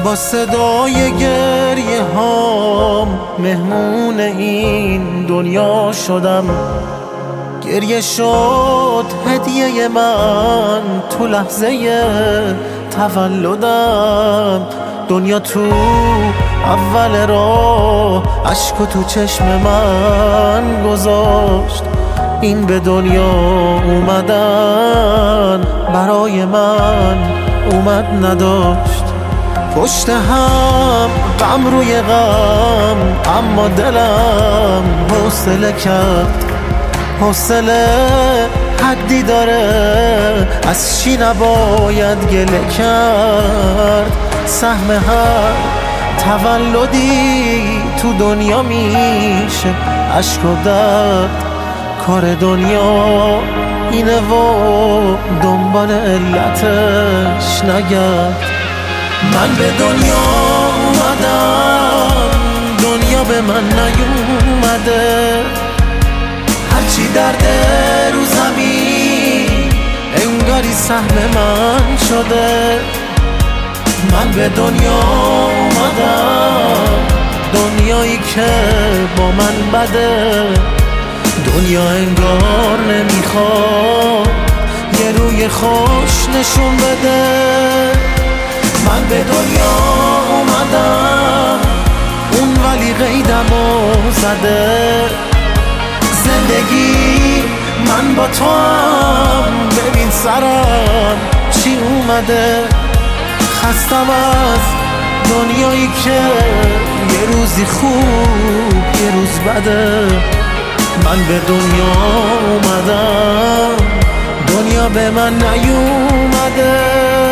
با صدای گریه هام مهمون این دنیا شدم. گریه شد هدیه من تو لحظه تولدم. دنیا تو اول راه اشکو تو چشم من گذاشت. این به دنیا اومدن برای من اومد نداشت. پشت هم غم روی غم، اما دلم حوصله کرد. حوصله حدی داره، از چی نباید گله کرد. سهم هر تولدی تو دنیا میشه اشک و درد. کار دنیا اینه و دنبال علتش نگرد. من به دنیا اومدم، دنیا به من نیومده. هرچی درده رو زمین انگاری سهم من شده. من به دنیا اومدم، دنیایی که با من بده. دنیا انگار نمیخواد یه روی خوش نشون بده. من به دنیا اومدم، اون ولی قیدمو زده. زندگی من با تو هم، ببین سرم چی اومده. خستم از دنیایی که یه روزی خوب یه روز بده. من به دنیا اومدم، دنیا به من نیومده.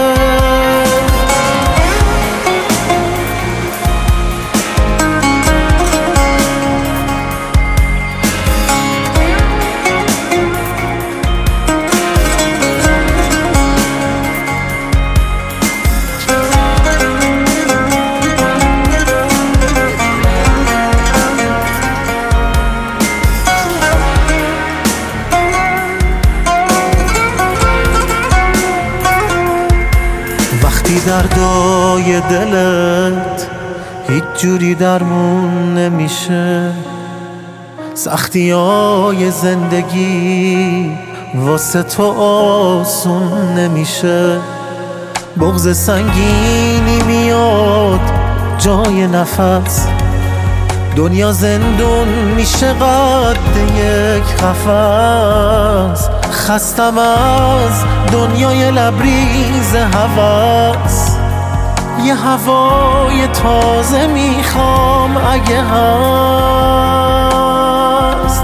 وقتی دردای دلت هیچ جوری درمون نمیشه، سختیای زندگی واسه تو آسون نمیشه. بغض سنگینی میاد جای نفس، دنیا زندون میشه قد یک قفس. خستم از دنیای لبریز هوس، یه هوای تازه میخوام اگه هست.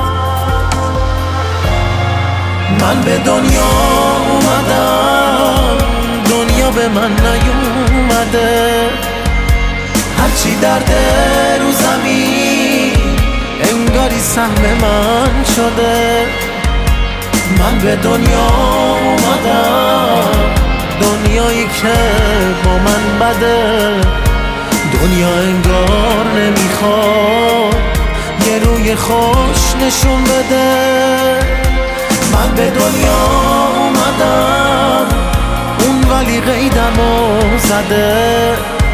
من به دنیا اومدم، دنیا به من نیومده. هرچی درده رو زمین انگاری سهم من شده. من به دنیا اومدم، دنیایی که با من بده. دنیا انگار نمیخواد یه روی خوش نشون بده. من به دنیا اومدم، اون ولی قیدمو زده.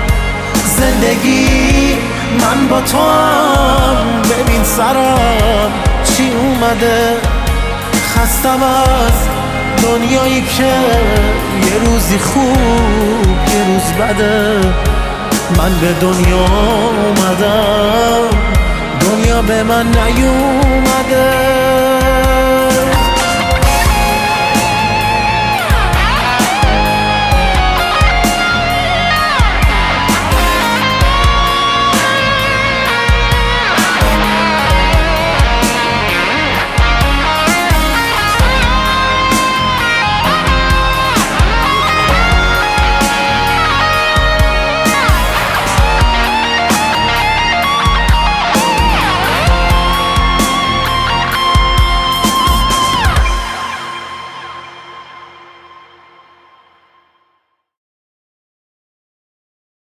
زندگی من با تو هم، ببین سرم چی اومده. خستم از دنیایی که یه روزی خوب یه روز بده. من به دنیا اومدم، دنیا به من نیومده.